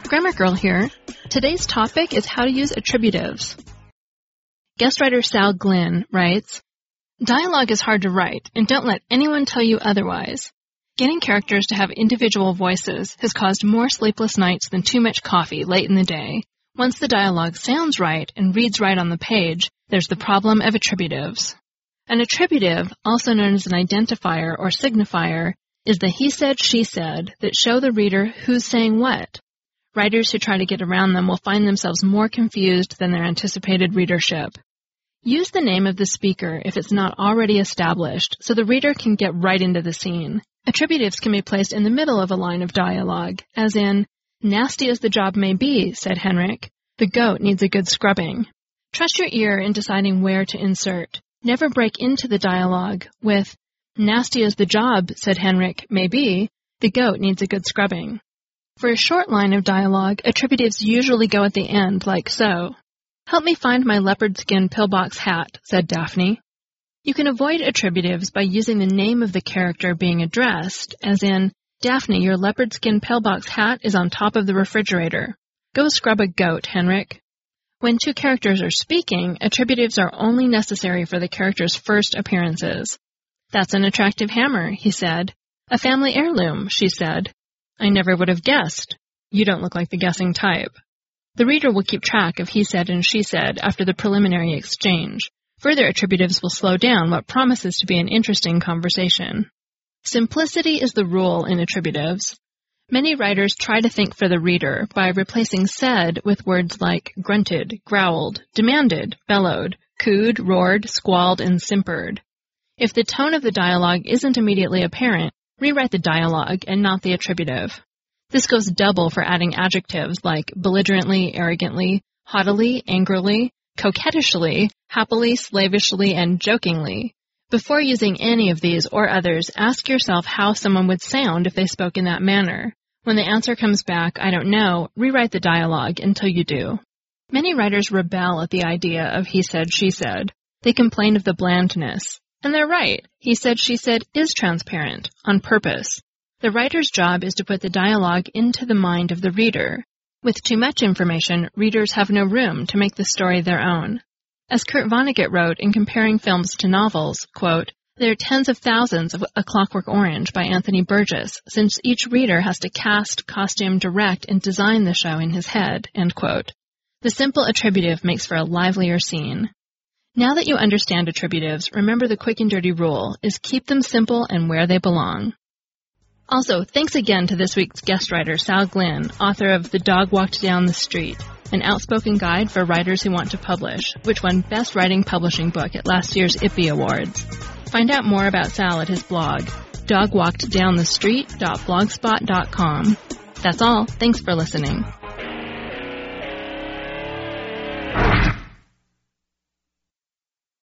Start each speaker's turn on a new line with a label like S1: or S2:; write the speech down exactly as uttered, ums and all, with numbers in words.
S1: Grammar Girl here. Today's topic is how to use attributives. Guest writer Sal Glynn writes, "Dialogue is hard to write, and don't let anyone tell you otherwise. Getting characters to have individual voices has caused more sleepless nights than too much coffee late in the day. Once the dialogue sounds right and reads right on the page, there's the problem of attributives. An attributive, also known as an identifier or signifier, is the he said, she said that show the reader who's saying what. Writers who try to get around them will find themselves more confused than their anticipated readership. Use the name of the speaker if it's not already established, so the reader can get right into the scene. Attributives can be placed in the middle of a line of dialogue, as in, nasty as the job may be, said Henrik, the goat needs a good scrubbing. Trust your ear in deciding where to insert. Never break into the dialogue with, nasty as the job, said Henrik, may be, the goat needs a good scrubbing. For a short line of dialogue, attributives usually go at the end, like so. Help me find my leopard skin pillbox hat, said Daphne. You can avoid attributives by using the name of the character being addressed, as in, Daphne, your leopard skin pillbox hat is on top of the refrigerator. Go scrub a goat, Henrik. When two characters are speaking, attributives are only necessary for the character's first appearances. That's an attractive hammer, he said. A family heirloom, she said. I never would have guessed. You don't look like the guessing type. The reader will keep track of he said and she said after the preliminary exchange. Further attributives will slow down what promises to be an interesting conversation. Simplicity is the rule in attributives. Many writers try to think for the reader by replacing said with words like grunted, growled, demanded, bellowed, cooed, roared, squalled, and simpered. If the tone of the dialogue isn't immediately apparent, rewrite the dialogue and not the attributive. This goes double for adding adjectives like belligerently, arrogantly, haughtily, angrily, coquettishly, happily, slavishly, and jokingly. Before using any of these or others, ask yourself how someone would sound if they spoke in that manner. When the answer comes back, I don't know, rewrite the dialogue until you do. Many writers rebel at the idea of he said, she said. They complain of the blandness. And they're right. He said, she said is transparent, on purpose. The writer's job is to put the dialogue into the mind of the reader. With too much information, readers have no room to make the story their own. As Kurt Vonnegut wrote in comparing films to novels, quote, there are tens of thousands of A Clockwork Orange by Anthony Burgess, since each reader has to cast, costume, direct, and design the show in his head, end quote. The simple attributive makes for a livelier scene. Now that you understand attributives, remember the quick and dirty rule is keep them simple and where they belong. Also, thanks again to this week's guest writer, Sal Glynn, author of The Dog Walked Down the Street, an outspoken guide for writers who want to publish, which won Best Writing Publishing Book at last year's I P P I Awards. Find out more about Sal at his blog, dog walked down the street dot blogspot dot com. That's all. Thanks for listening.